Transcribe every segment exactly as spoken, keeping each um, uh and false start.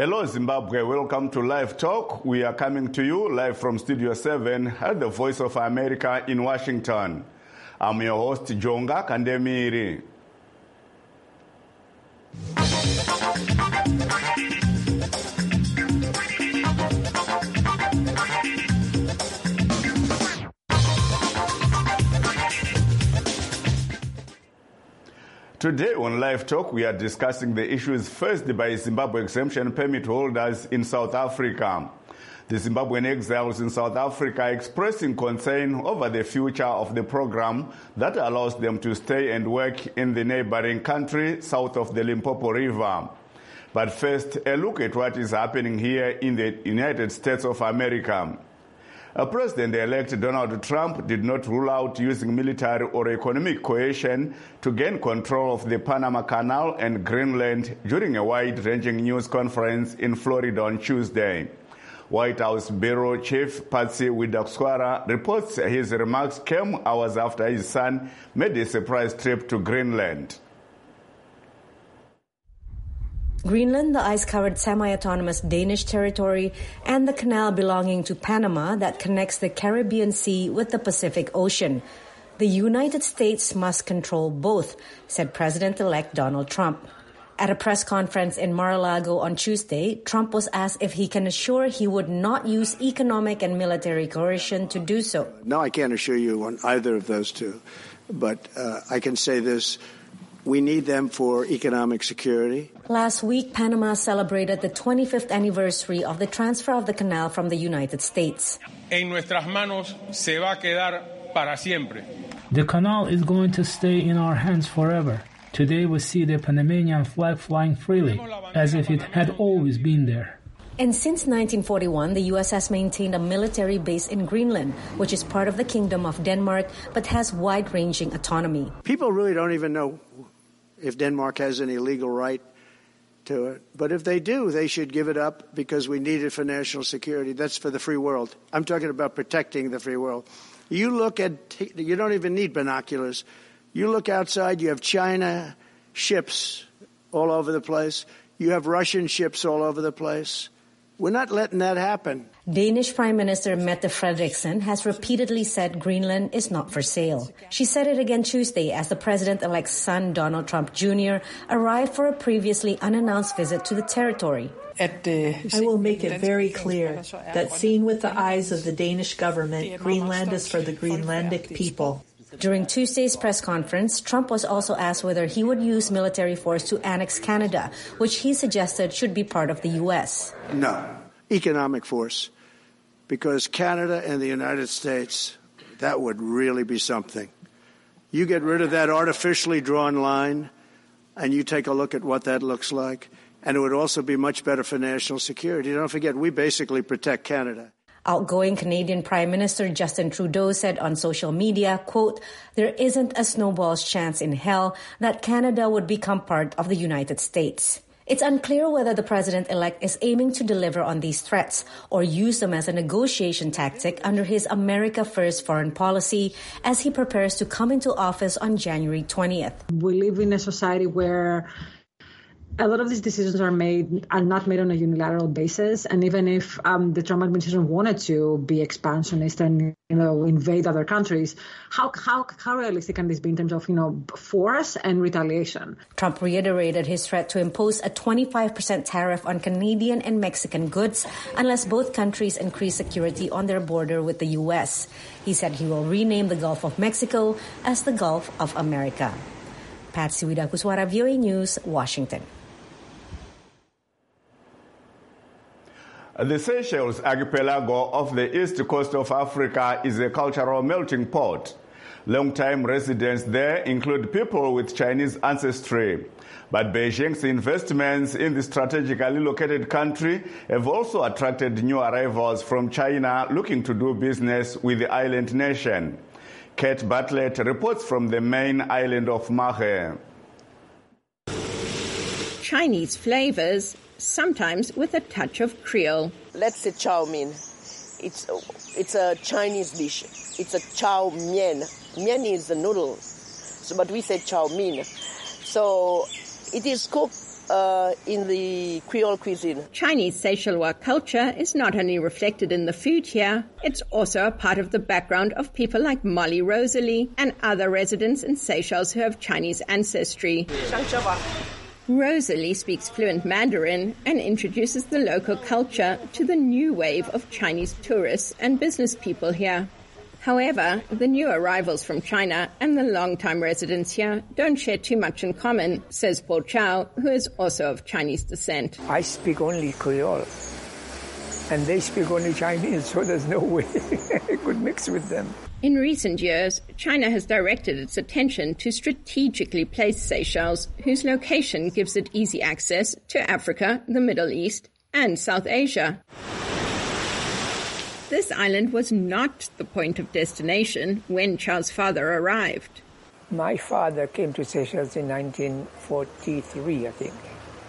Hello Zimbabwe, welcome to Live Talk. We are coming to you live from Studio seven at the Voice of America in Washington. I'm your host, Jonga Kandemiri. Today on Live Talk, we are discussing the issues faced by Zimbabwe exemption permit holders in South Africa. The Zimbabwean exiles in South Africa are expressing concern over the future of the program that allows them to stay and work in the neighboring country south of the Limpopo River. But first, a look at what is happening here in the United States of America. A President-elect Donald Trump did not rule out using military or economic coercion to gain control of the Panama Canal and Greenland during a wide-ranging news conference in Florida on Tuesday. White House Bureau Chief Patsy Widakuswara reports his remarks came hours after his son made a surprise trip to Greenland. Greenland, the ice-covered semi-autonomous Danish territory, and the canal belonging to Panama that connects the Caribbean Sea with the Pacific Ocean. The United States must control both, said President-elect Donald Trump. At a press conference in Mar-a-Lago on Tuesday, Trump was asked if he can assure he would not use economic and military coercion to do so. No, I can't assure you on either of those two, but uh, I can say this. We need them for economic security. Last week, Panama celebrated the twenty-fifth anniversary of the transfer of the canal from the United States. En nuestras manos se va a quedar para siempre. The canal is going to stay in our hands forever. Today we see the Panamanian flag flying freely, as if it had always been there. And since nineteen forty-one, the U S has maintained a military base in Greenland, which is part of the Kingdom of Denmark, but has wide-ranging autonomy. People really don't even know if Denmark has any legal right to it. But if they do, they should give it up because we need it for national security. That's for the free world. I'm talking about protecting the free world. You look at, you don't even need binoculars. You look outside, you have China ships all over the place. You have Russian ships all over the place. We're not letting that happen. Danish Prime Minister Mette Frederiksen has repeatedly said Greenland is not for sale. She said it again Tuesday as the president-elect's son, Donald Trump Junior, arrived for a previously unannounced visit to the territory. I will make it very clear that seen with the eyes of the Danish government, Greenland is for the Greenlandic people. During Tuesday's press conference, Trump was also asked whether he would use military force to annex Canada, which he suggested should be part of the U S. No, economic force, because Canada and the United States, that would really be something. You get rid of that artificially drawn line, and you take a look at what that looks like, and it would also be much better for national security. Don't forget, we basically protect Canada. Outgoing Canadian Prime Minister Justin Trudeau said on social media, quote, "There isn't a snowball's chance in hell that Canada would become part of the United States." It's unclear whether the president-elect is aiming to deliver on these threats or use them as a negotiation tactic under his America First foreign policy as he prepares to come into office on January twentieth. We live in a society where a lot of these decisions are made are not made on a unilateral basis, and even if um, the Trump administration wanted to be expansionist and you know invade other countries, how how how realistic can this be in terms of you know force and retaliation? Trump reiterated his threat to impose a twenty-five percent tariff on Canadian and Mexican goods unless both countries increase security on their border with the U S. He said he will rename the Gulf of Mexico as the Gulf of America. Patsy Widakuswara, V O A News, Washington. The Seychelles archipelago off the east coast of Africa is a cultural melting pot. Long-time residents there include people with Chinese ancestry. But Beijing's investments in the strategically located country have also attracted new arrivals from China looking to do business with the island nation. Kate Bartlett reports from the main island of Mahé. Chinese flavors, sometimes with a touch of Creole. Let's say chow mein. It's it's a Chinese dish. It's a chow mein. Mian is the noodles, so but we say chow mein. So it is cooked uh, in the Creole cuisine. Chinese Seychellois culture is not only reflected in the food here, it's also a part of the background of people like Molly Rosalie and other residents in Seychelles who have Chinese ancestry. Rosalie speaks fluent Mandarin and introduces the local culture to the new wave of Chinese tourists and business people here. However, the new arrivals from China and the long-time residents here don't share too much in common, says Paul Chow, who is also of Chinese descent. I speak only Creole, and they speak only Chinese, so there's no way I could mix with them. In recent years, China has directed its attention to strategically place Seychelles, whose location gives it easy access to Africa, the Middle East, and South Asia. This island was not the point of destination when Chow's father arrived. My father came to Seychelles in nineteen forty-three, I think.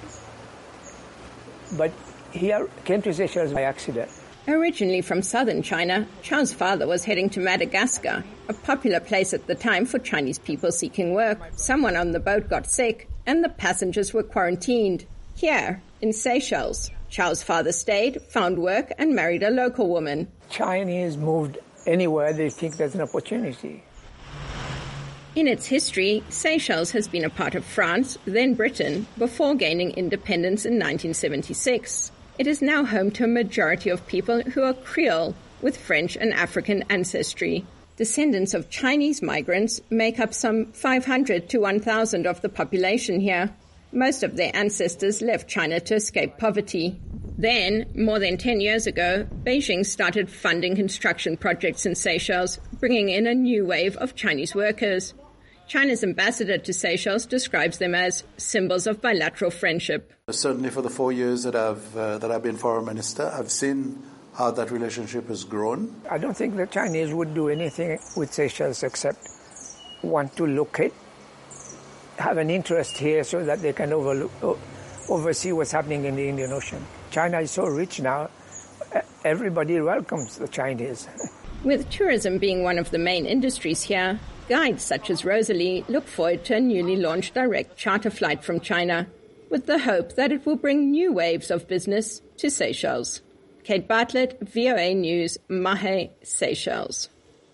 But he came to Seychelles by accident. Originally from southern China, Chow's father was heading to Madagascar, a popular place at the time for Chinese people seeking work. Someone on the boat got sick, and the passengers were quarantined here in Seychelles. Chow's father stayed, found work, and married a local woman. Chinese moved anywhere they think there's an opportunity. In its history, Seychelles has been a part of France, then Britain, before gaining independence in nineteen seventy-six. It is now home to a majority of people who are Creole, with French and African ancestry. Descendants of Chinese migrants make up some five hundred to one thousand of the population here. Most of their ancestors left China to escape poverty. Then, more than ten years ago, Beijing started funding construction projects in Seychelles, bringing in a new wave of Chinese workers. China's ambassador to Seychelles describes them as symbols of bilateral friendship. Certainly for the four years that I've, uh, that I've been foreign minister, I've seen how that relationship has grown. I don't think the Chinese would do anything with Seychelles except want to locate, have an interest here so that they can overlook, oversee what's happening in the Indian Ocean. China is so rich now, everybody welcomes the Chinese. With tourism being one of the main industries here, guides such as Rosalie look forward to a newly launched direct charter flight from China, with the hope that it will bring new waves of business to Seychelles. Kate Bartlett, V O A News, Mahé, Seychelles.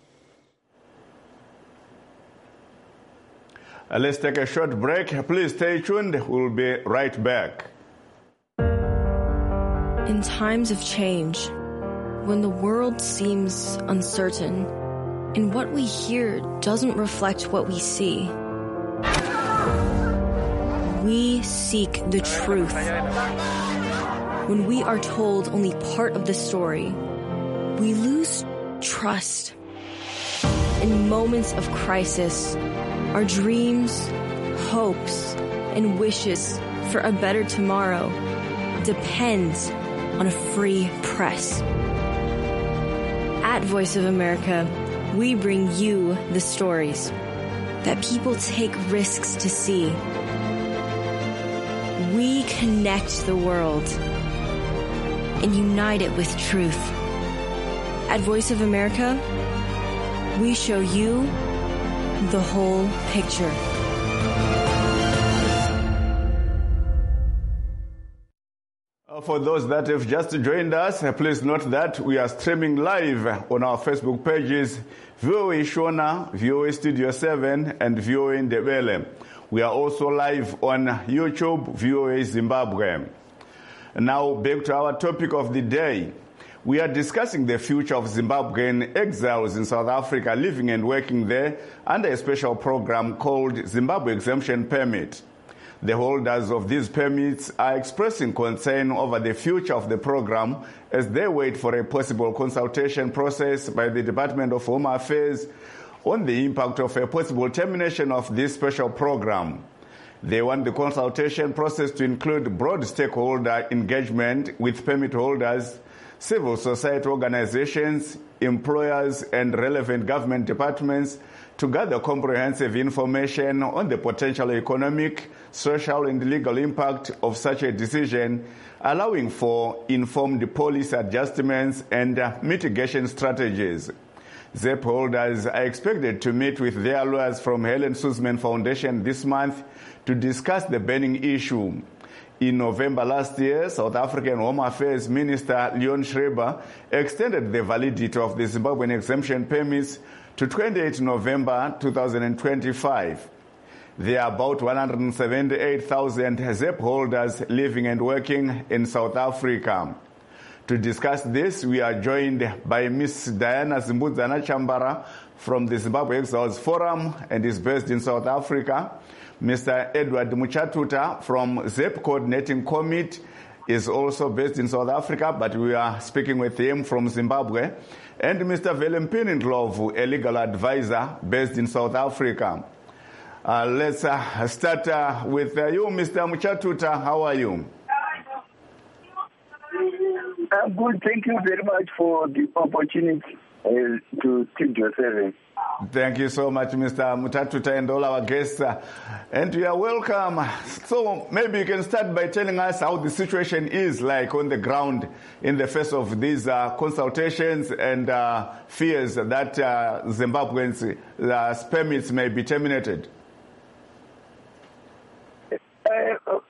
Uh, let's take a short break. Please stay tuned. We'll be right back. In times of change, when the world seems uncertain and what we hear doesn't reflect what we see, we seek the truth. When we are told only part of the story, we lose trust. In moments of crisis, our dreams, hopes, and wishes for a better tomorrow depends on a free press. At Voice of America, we bring you the stories that people take risks to see. We connect the world and unite it with truth. At Voice of America, we show you the whole picture. For those that have just joined us, please note that we are streaming live on our Facebook pages, V O A Shona, V O A Studio seven, and V O A Ndebele. We are also live on YouTube, V O A Zimbabwe. Now back to our topic of the day. We are discussing the future of Zimbabwean exiles in South Africa living and working there under a special program called Zimbabwe Exemption Permit. The holders of these permits are expressing concern over the future of the program as they wait for a possible consultation process by the Department of Home Affairs on the impact of a possible termination of this special program. They want the consultation process to include broad stakeholder engagement with permit holders, civil society organizations, employers, and relevant government departments to gather comprehensive information on the potential economic, social, and legal impact of such a decision, allowing for informed policy adjustments and uh, mitigation strategies. Z E P holders are expected to meet with their lawyers from Helen Suzman Foundation this month to discuss the burning issue. In November last year, South African Home Affairs Minister Leon Schreiber extended the validity of the Zimbabwean exemption permits to twenty-eighth November two thousand twenty-five. There are about one hundred seventy-eight thousand Z E P holders living and working in South Africa. To discuss this, we are joined by Miz Diana Zimbudzana Chambara from the Zimbabwe Exiles Forum and is based in South Africa. Mister Edward Muchatuta from Z E P Coordinating Committee is also based in South Africa, but we are speaking with him from Zimbabwe. And Mister Velempini Ndlovu, a legal advisor based in South Africa. Uh, let's uh, start uh, with uh, you, Mister Muchatuta. How are you? I'm good. Thank you very much for the opportunity uh, to Studio seven. Thank you so much, Mister Muchatuta, and all our guests. Uh, and you are welcome. So maybe you can start by telling us how the situation is like on the ground in the face of these uh, consultations and uh, fears that uh, Zimbabweans' uh, permits may be terminated. Uh,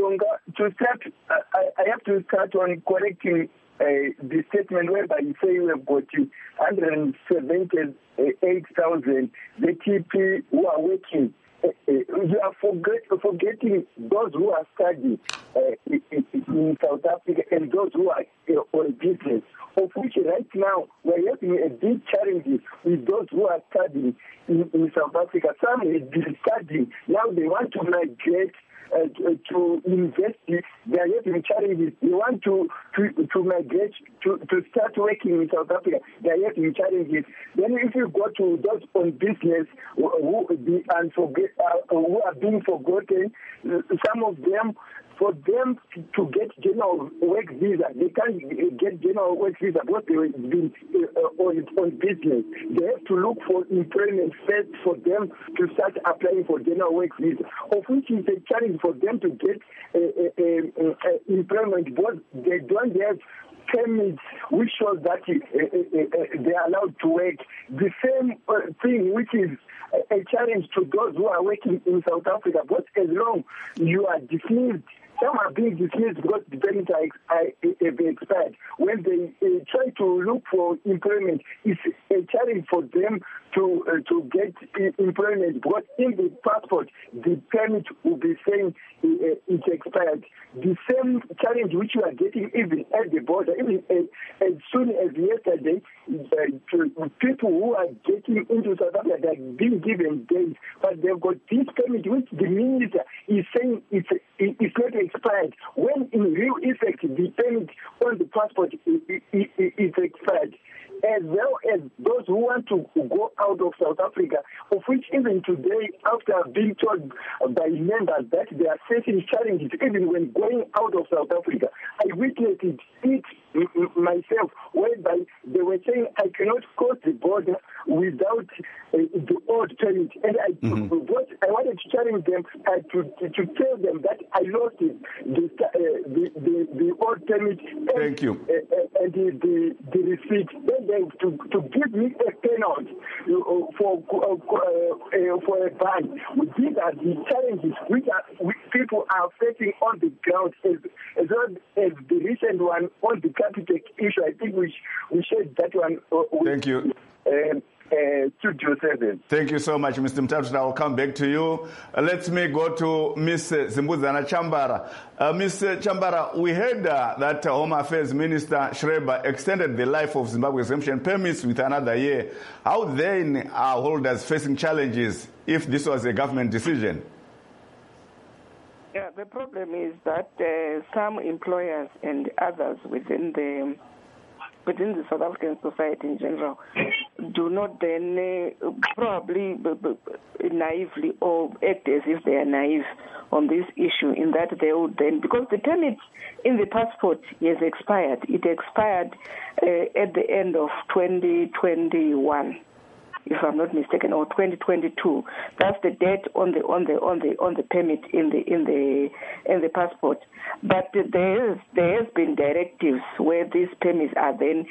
to start, uh, I have to start on correcting uh, the statement whereby you say we have got one hundred seventy-eight thousand the T P who are working. Uh, uh, you are forget, forgetting those who are studying uh, in, in South Africa and those who are uh, on business, of which right now we're having a big challenge with those who are studying in, in South Africa. Some have been studying, now they want to migrate Uh, to, to invest. They are having challenges. They want to to, to migrate to, to start working in South Africa. They are having challenges. Then if you go to those on business who, who, be unforget, uh, who are being forgotten, some of them, for them to get general work visa, they can't get general work visa because they've been uh, on, on business. They have to look for employment first for them to start applying for general work visa, of which is a challenge for them to get uh, uh, uh, uh, employment because they don't have permits which shows that uh, uh, uh, they are allowed to work. The same uh, thing which is a challenge to those who are working in South Africa, but as long you are dismissed, some are being dismissed because the permits are expired. When they uh, try to look for employment, it's a challenge for them to uh, to get uh, employment because in the passport, the permit will be saying uh, it's expired. The same challenge which you are getting even at the border, even as, as soon as yesterday, uh, people who are getting into South Africa, they're being given days, but they've got this permit which the minister is saying it's, it's not expired, when in real effect, the permit on the passport is, is, is expired. As well as those who want to go out of South Africa, of which even today, after being told by members that they are facing challenges even when going out of South Africa, I witnessed it, it myself, whereby they were saying I cannot cross the border without uh, the old permit. And I, mm-hmm. what I wanted to challenge them uh, to, to to tell them that I lost it, the, uh, the, the the old permit. And, Thank you. Uh, uh, and the, the, the receipt. Then they to, to give me a penalty uh, for uh, uh, for a ban. These are the challenges which, are, which people are facing on the ground, as, as well as the recent one on the Capitec issue. I think we, we shared that one. Uh, with, Thank you. Uh, Uh, Studio seven. Thank you so much, Mister Muchatuta. I'll come back to you. Uh, let me go to Miz Zimbudzana Chambara. Uh, Miz Chambara, we heard uh, that uh, Home Affairs Minister Schreiber extended the life of Zimbabwe exemption permits with another year. How then are holders facing challenges if this was a government decision? Yeah, the problem is that uh, some employers and others within the within the South African society in general do not then uh, probably b- b- naively or act as if they are naive on this issue, in that they would then, because the permit in the passport has expired. It expired uh, at the end of twenty twenty-one. If I'm not mistaken, or twenty twenty-two. That's the date on the on the on the on the permit in the in the in the passport. But there is there has been directives where these permits are then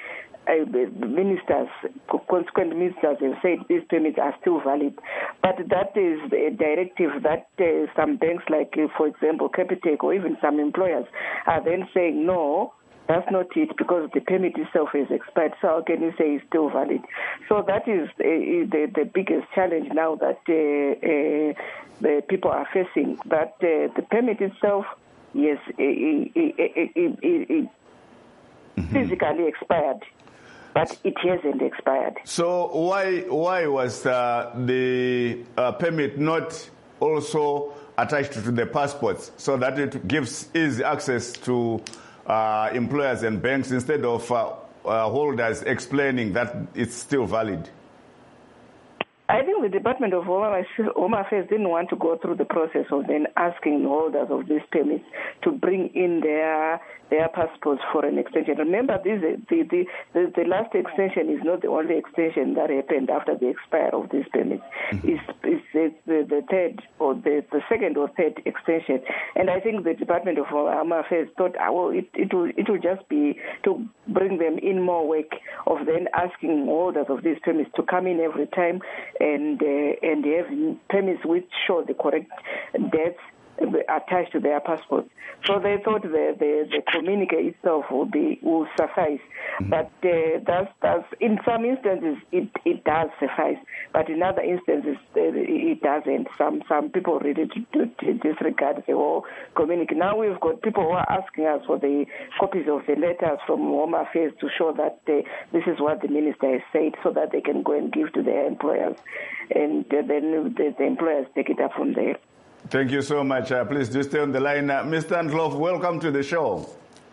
uh, ministers, consequent ministers have said these permits are still valid. But that is a directive that uh, some banks, like, uh, for example, Capitec, or even some employers, are then saying, no, that's not it, because the permit itself is expired. So how can you say it's still valid? So that is uh, the, the biggest challenge now that uh, uh, the people are facing. That uh, the permit itself, yes, it, it, it, it, it mm-hmm. physically expired, but it hasn't expired. So why why was uh, the uh, permit not also attached to the passports so that it gives easy access to Uh, employers and banks instead of uh, uh, holders explaining that it's still valid? I think the Department of Home Affairs didn't want to go through the process of then asking holders of these permits to bring in their their passports for an extension. Remember, this the, the, the, the last extension is not the only extension that happened after the expire of these permits. Mm-hmm. It's, it's, it's the, the third or the, the second or third extension. And I think the Department of Home Affairs thought, oh, well, it, it, will, it will just be to bring them in more work of then asking holders of these permits to come in every time and uh, and have permits which show the correct dates attached to their passports. So they thought the the, the communique itself would be will suffice, mm-hmm. but uh, that's that's in some instances it, it does suffice, but in other instances uh, it doesn't. Some some people really do, do disregard the whole communique. Now we've got people who are asking us for the copies of the letters from Home Affairs to show that uh, this is what the minister has said, so that they can go and give to their employers, and uh, then the, the employers take it up from there. Thank you so much. Uh, please do stay on the line. Uh, Mister Ndlovu, welcome to the show.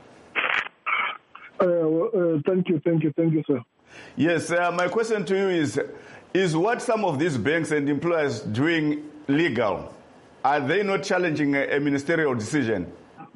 Uh, uh, thank you, thank you, thank you, sir. Yes, uh, my question to you is, is what some of these banks and employers doing legal? Are they not challenging a, a ministerial decision?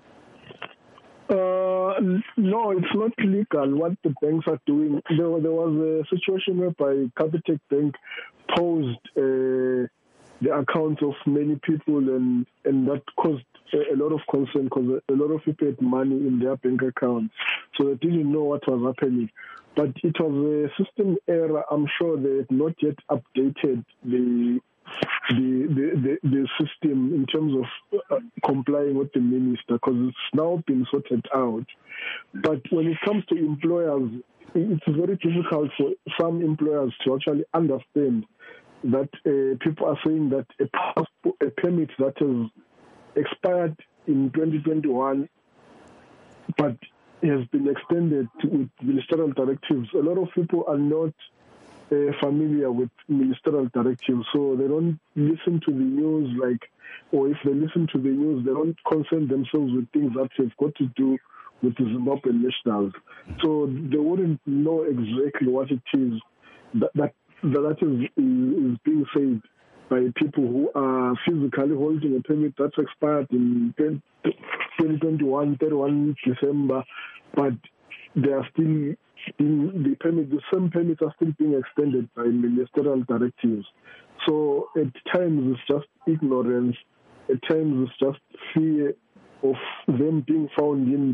Uh, no, it's not legal what the banks are doing. There, there was a situation whereby Capitec Bank posed uh, the accounts of many people, and, and that caused a, a lot of concern because a lot of people had money in their bank accounts, so they didn't know what was happening. But it was a system error. I'm sure they had not yet updated the the the, the, the system in terms of uh, complying with the minister, because it's now been sorted out. But when it comes to employers, it's very difficult for some employers to actually understand that uh, people are saying that a, passport, a permit that has expired in twenty twenty-one but has been extended to, with ministerial directives. A lot of people are not uh, familiar with ministerial directives, so they don't listen to the news, like, or if they listen to the news, they don't concern themselves with things that have got to do with the Zimbabwean nationals. So they wouldn't know exactly what it is that, that that is, is being said by people who are physically holding a permit that's expired in twenty twenty-one, thirty-first December, but they are still being, the permit, the same permits are still being extended by ministerial directives. So at times it's just ignorance, at times it's just fear of them being found in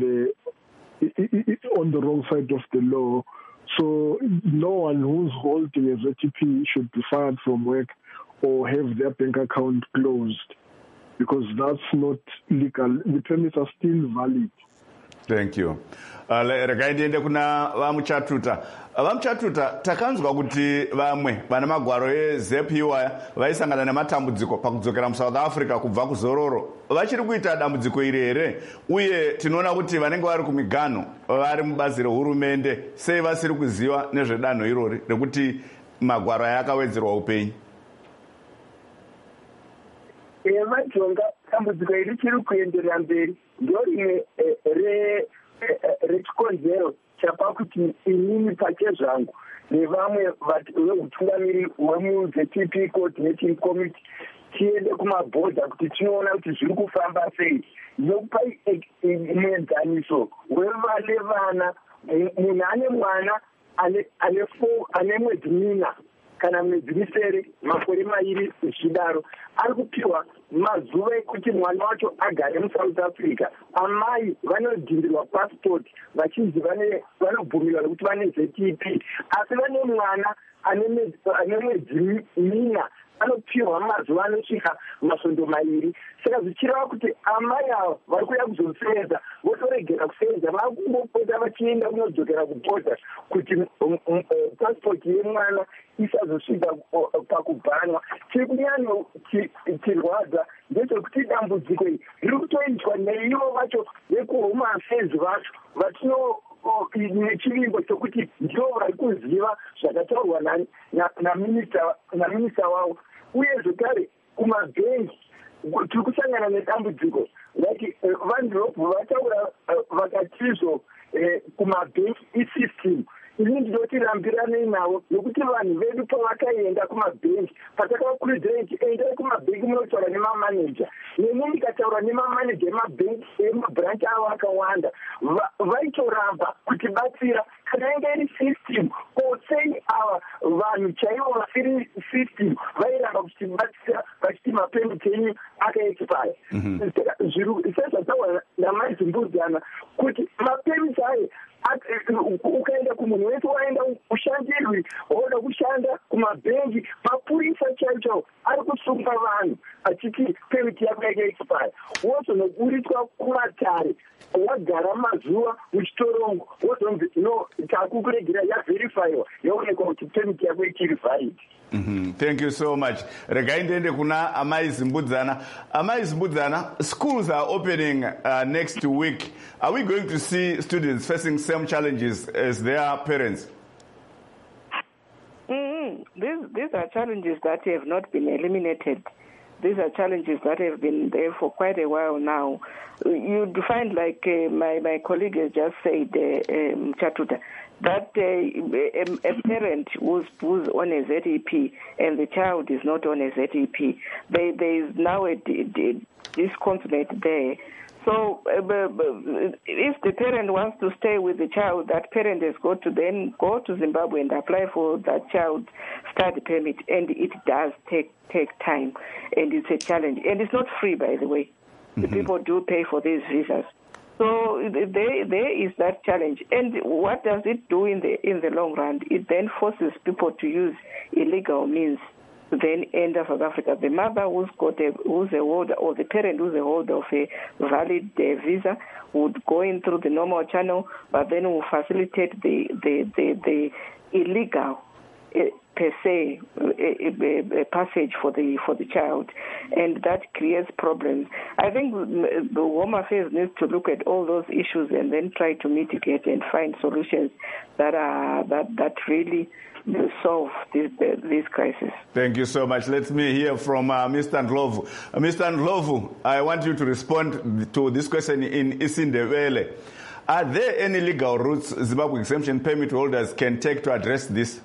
the on the wrong side of the law. So no one who's holding a Z T P should be fired from work or have their bank account closed, because that's not legal. The permits are still valid. Thank you. Regai ndiende kuna vamuchatuta. Vamuchatuta takanzwa kuti vamwe vana magwaro eZEP iwaya vaisangana nematambudziko pakudzokera muSouth Africa kubva kuzororo. Vachiri kuita dambudziko iri here, uye tinoona kuti vanenge vari kumigano vari mubazi rehurumende sei vasiri kuziva nezvedanho irori rekuti magwaro aya akawedzerwa upenyu. Vajonga dambudziko iri chiri kuenderera mberi ndorimwe rechikonzero chapa kuti inini pake zvangu nevamwe veutungamiri hwemuZ T P coordinating committee tiende kumabhodha kuti tinoona kuti zviri kufamba sei. Nokupa muenzaniso wevane vana, munhu ane mwana ane mwedzi mina kana mwedzi misere makore mairi zvidaro ari kupiwa mazuva ekuti mwana wacho agare musouth africa. Amai vanodhindirwa passport vachinzi vanobvumirwa nekuti vane Z T P, asi vane mwana ane mwedzi mina anopiwa mazuva anosvika masvondo mairi. Saka zvichireva kuti amai ava vari kuda kuzosevenza votoregera kusevenza, vava kungopota vachienda kunodzokera kubhodha kuti passport yemwana isazosvika pakubhanwa. Chiri kunyanya chirwadza ndechekuti dambudziko iri riri kutoitwa neivo vacho vekuhome affairs vacho vatino nechivimbo chokuti ndivo vari kuziva zvakataurwa naminista wavo. Uye zvekare kumabhengi tiri kusangana nedambudziko like vanhurobhu vataura vakatizvo kumabhengi isystem. Ini ndinoti rambiranei navo nokuti vanhu vedu pavakaenda kumabhengi patakakurudzira kuti endai kumabhengi munotaura nemamaneja. Neni ndikataura nemamaneja emabhengi emabhuranchi avo akawanda vaitoramba kutibatsira kana inge iri system osei ava vanhu chaivo vasiri system vairamba kutibatsira vachiti mapemiti enyu akaexpire. Sezvataura namaidzimbudzana kuti mapemiti ayo ukaenda kumunhu wese waenda ushandirwi waoda kushanda kumabhengi, mapurisa chaicho ari kusunga vanhu achiti pemiti yako yakaexpire. Wozonoburiswa kumatare wagara mazuva muchitorongo wozonzi no takukuregera yavherifiwa yaonekwa kuti pemiti yako ichiri valid. Mm-hmm. Thank you so much. Regai ndiende kuna Amai Zimbudzana. Amai Zimbudzana, schools are opening uh, next week. Are we going to see students facing same challenges as their parents? Mm-hmm. These, these are challenges that have not been eliminated. These are challenges that have been there for quite a while now. You'd find, like uh, my, my colleague has just said, uh, um, Chatuta, that uh, a, a parent who's, who's on a Z E P and the child is not on a Z E P, they, there is now a, a disconsolate there. So uh, if the parent wants to stay with the child, that parent has got to then go to Zimbabwe and apply for that child's study permit, and it does take take time, and it's a challenge. And it's not free, by the way. Mm-hmm. The people do pay for these visas. So there, there is that challenge. And what does it do in the in the long run? It then forces people to use illegal means to then enter South Africa. The mother who's got a, who's a holder, or the parent who's a holder of a valid uh, visa would go in through the normal channel, but then will facilitate the the the, the illegal uh, per se a, a, a passage for the for the child, and that creates problems. I think the Home Affairs needs to look at all those issues and then try to mitigate and find solutions that are that that really solve this, this crisis. Thank you so much. Let me hear from uh, Mister Ndlovu. Uh, Mister Ndlovu, I want you to respond to this question in Isindebele. Are there any legal routes Zimbabwe exemption permit holders can take to address this?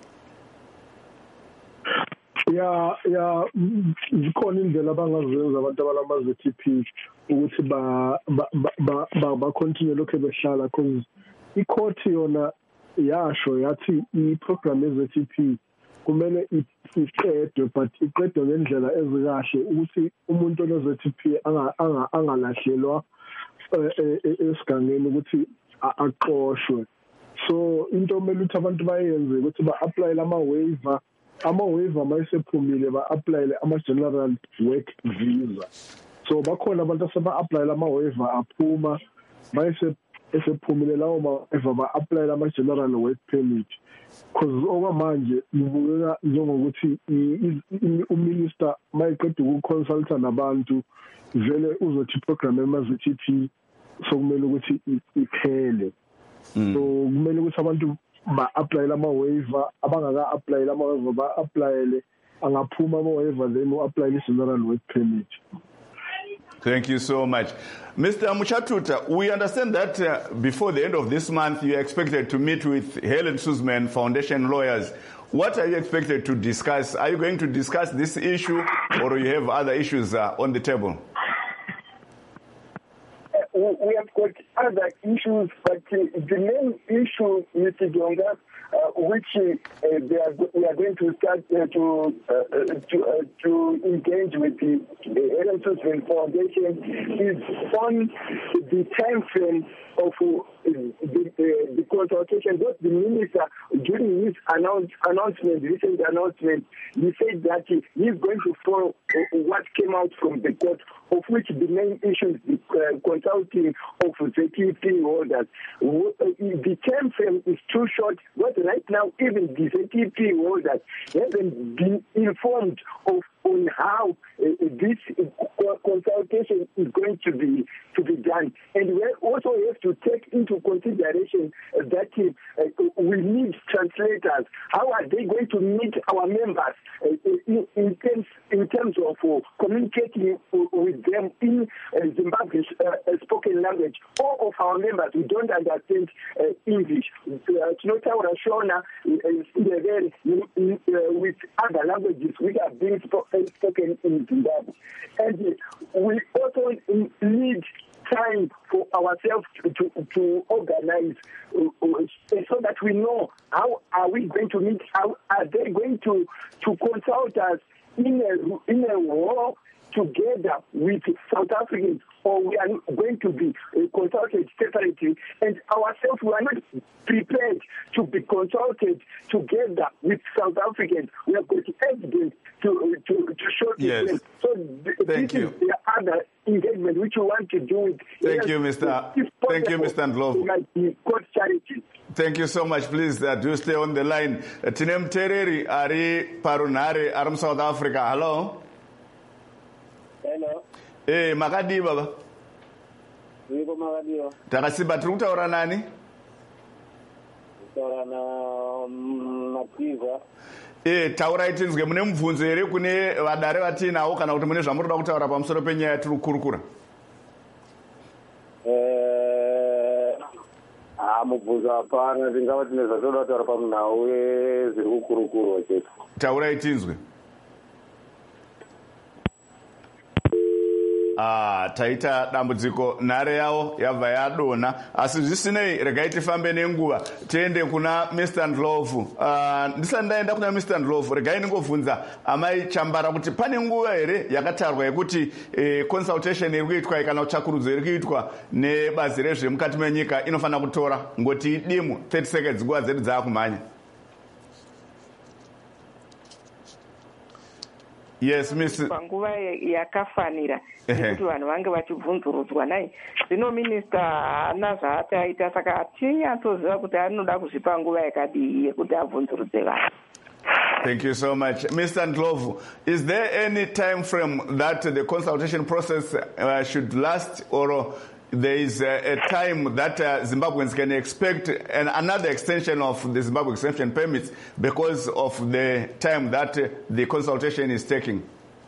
Yeah, yeah, zikhona indlela abangazenza abantu abalamaze T P ukuthi ba ba ba ba continue lokho behlala, because icourt yona yasho yathi iprogram ye-Z T P kumele iqedwe, but iqedwe ngendlela ezikahle ukuthi umuntu one-Z T P angalahlelwa esigangeni ukuthi aqoshwe. So into omele ukuthi abantu bayenze ukuthi ba-applyele ama-waiver ama-waiver mayisephumile ba-applyele ama-general work visa. So bakhona abantu aseba-applyele ama-waiver aphuma mayise esephumile lawo ma-waiver ba-applyele ama-general work permit, because okwamanje kubukeka njengokuthi uminister mayiqeda ukuconsulta nabantu vele uzothi iprogram yama-Z T P sokumele ukuthi iphele. So kumele ukuthi abantu ba-applyele ama-waiver, abangaka-applyele ama-waiver ba-applyele, angaphuma ama-waiver then u-applyele i-general work permit. Thank you so much. Mister Muchatuta, we understand that uh, before the end of this month you are expected to meet with Helen Suzman Foundation lawyers. What are you expected to discuss? Are you going to discuss this issue, or you have other issues uh, on the table? We have got other issues, but uh, the main issue, Mister Jonga, uh, which uh, they are, we are going to start uh, to uh, to uh, to engage with the, the Ellen Suzman Foundation is on the time frame of uh, the, uh, the consultation. But the minister, during his announce, announcement, recent announcement, he said that he is going to follow uh, what came out from the court, of which the main issue is the uh, consulting of the T P holders. The time frame is too short, but right now even the T P holders haven't been informed of on how uh, this uh, consultation is going to be to be done. And we also have to take into consideration uh, that uh, we need translators. How are they going to meet our members uh, in, in terms in terms of uh, communicating with them in uh, Zimbabwe's uh, spoken language? All of our members who don't understand uh, English, Tinotaura Shona, with other languages which are being spoken spoken in Zimbabwe. And uh, we also need time for ourselves to, to, to organize uh, uh, so that we know how are we going to meet, how are they going to, to consult us in a, in a war together with South Africans, or we are going to be uh, consulted separately, and ourselves, we are not prepared to be consulted together with South Africans. We have got evidence to to, to show to yes. them. So th- Thank this you. is the other engagement which we want to do with. Thank yes, you, Mister Thank you, Mister Ndlovu. Like the court charity. Thank you so much. Please uh, do stay on the line. Tinem Tereri Ari Parunare Aram South Africa. Hello. Hello. Eh, makadi baba. Niko makadiwa. Takasiba tiri kutaura nani? Kutaura na Matiza. Eh, taura itinzwe mune mubvunzo here kune vadare vatinawo kana kuti mune zvamunoda kutaura pamusoro penyaya tiri kukurukura? Eh, ah mubvunzo hapana, tingava tine zvatoda kutaura pamunhau wezviri kukurukurwa chete. Taura itinzwe. Ah, taita dambudziko nhare yavo yabva yadonha, asi zvisinei regai tifambe nenguva tiende kuna Mister Ndlovu. Uh, ndisati ndaenda kuna Mister Ndlovu, regai ndingovhunza amai Chambara kuti pane nguva here yakatarwa yekuti eh, consultation iri kuitwa kana tsvakurudzo iri kuitwa nebazi rezvemukati menyika inofanira kutora ngoti dimu thirty seconds nguva dzedu dzaakumhanya. Yes, Miss panguva yakafanira kuti vanhu vange vachibvunzurudzwa nai. Zvino minista haana zvaataita, saka hatinyatsoziva kuti anoda kuzvipa nguva yakadii yekuti abvunzurudze vanhu. Thank you so much. Mister Ndlovu, is there any time frame that the consultation process uh, should last, or there is a, a time that uh, Zimbabweans can expect an, another extension of the Zimbabwe exemption permits because of the time that uh, the consultation is taking?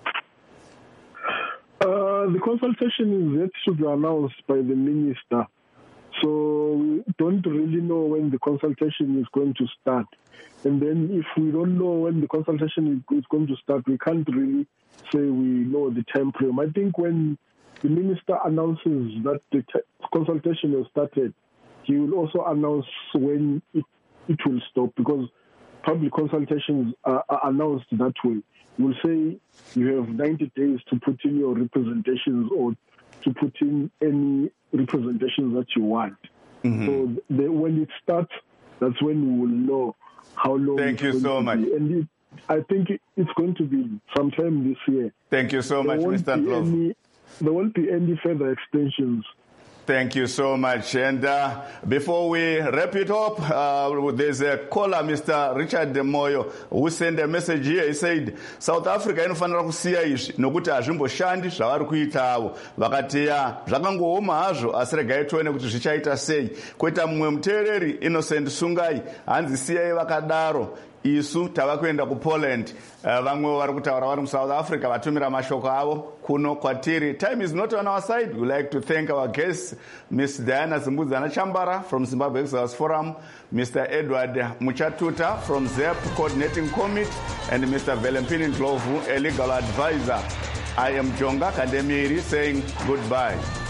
Uh, the consultation is yet to be announced by the minister. So we don't really know when the consultation is going to start. And then if we don't know when the consultation is going to start, we can't really say we know the time frame. I think when the minister announces that the t- consultation has started, he will also announce when it, it will stop, because public consultations are, are announced that way. He will say you have ninety days to put in your representations or to put in any representations that you want. Mm-hmm. So the, when it starts, that's when we will know how long. Thank you so much. Be. And it, I think it, it's going to be sometime this year. Thank you so there much, Mister Ndlovu. There won't be any further extensions. Thank you so much. And uh, before we wrap it up, uh, there's a caller, Mister Richard Moyo, who sent a message here. He said, South Africa inofanira kusiya izvi nokuti hazvimboshandi zvavari kuitawo. Vakati ya zvakangooma hazvo asi regai tione kuti zvichaita sei. Koita mumwe muteereri Innocent Sungai hanzi siyai vakadaro. Isu tava kuenda ku Poland. Uh, vamwe vari kutaura vari muSouth Africa vatumira mashoko avo kuno kwatiri. Time is not on our side. We like to thank our guests, Miss Diana Zimbudzana Chambara from Zimbabwe Exiles Forum, Mister Edward Muchatuta from Z E P Coordinating Committee, and Mister Velempini Ndlovu, a legal advisor. I am Jonga Kandemiri saying goodbye.